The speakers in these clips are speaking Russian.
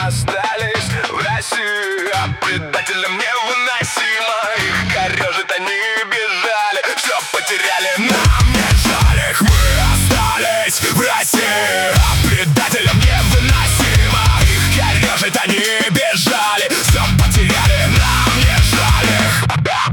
остались в России, а предателям невыносимо. Их корежит, они бежали, все потеряли, нам не жаль их. Мы остались в России, а предателям невыносимо. Их корежит, они бежали, все потеряли, нам не жаль их.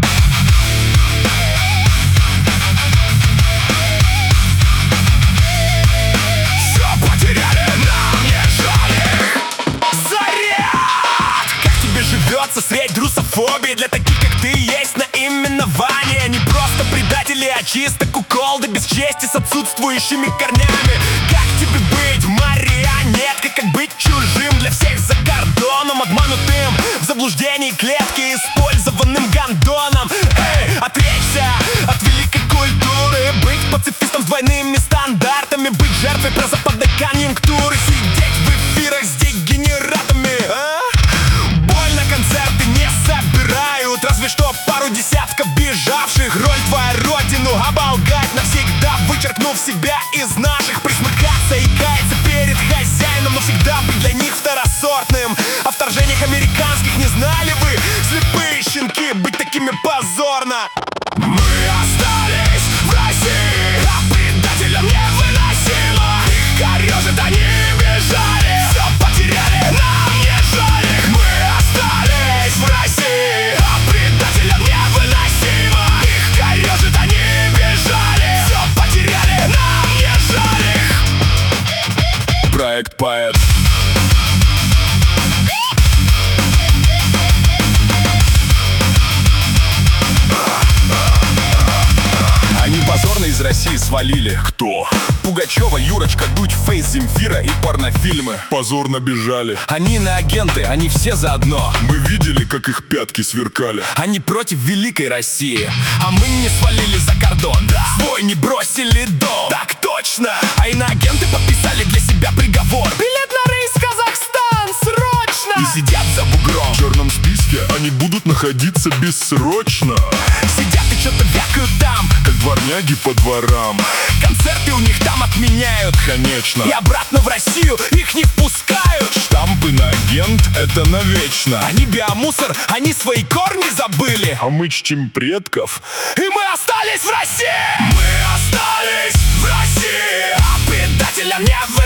Средь русофобии для таких, как ты, есть наименование. Не просто предатели, а чисто куколды без чести с отсутствующими корнями. Как тебе быть марионеткой, как быть чужим для всех за кордоном, обманутым в заблуждении клетки, использованным гондоном? Эй, отречься от великой культуры, быть пацифистом с двойными стандартами, быть жертвой прозападной конъюнктуры, сидеть в эфирах с дегенератами, а? Концерты не собирают, разве что пару десятков бежавших. Роль твоя родину оболгать навсегда, вычеркнув себя из наших. Присмыкаться и каяться перед хозяином, но всегда быть для них второсортным. О вторжениях американских не знали вы, слепые щенки, быть такими позорно. Мы остались в России, а предателям невыносимо. Их корежит, они бежали, все потеряли, нам не жаль их. Мы остались в России, а предателям невыносимо. Их корежит, они бежали, все потеряли, нам не жаль их. Проект Поэт. Они позорно из России свалили. Кто? Пугачева, Юрочка, Дудь, Фейс, Земфира и порнофильмы. Позорно бежали. Они иноагенты, они все заодно. Мы видели, как их пятки сверкали. Они против великой России, а мы не свалили за кордон. Свой не бросили дом. Так точно. А иноагенты подписали для себя приговор. Билет на рейс в Казахстан срочно. И сидят за бугром. В черном списке они будут находиться бессрочно. Сидят и что-то вякают там, как дворняги по дворам. Концерты у них там отменяют, конечно. И обратно в Россию их не впускают. Штамп иноагент — это навечно. Они биомусор, они свои корни забыли. А мы чтим предков. И мы остались в России. Мы остались в России, а предателям не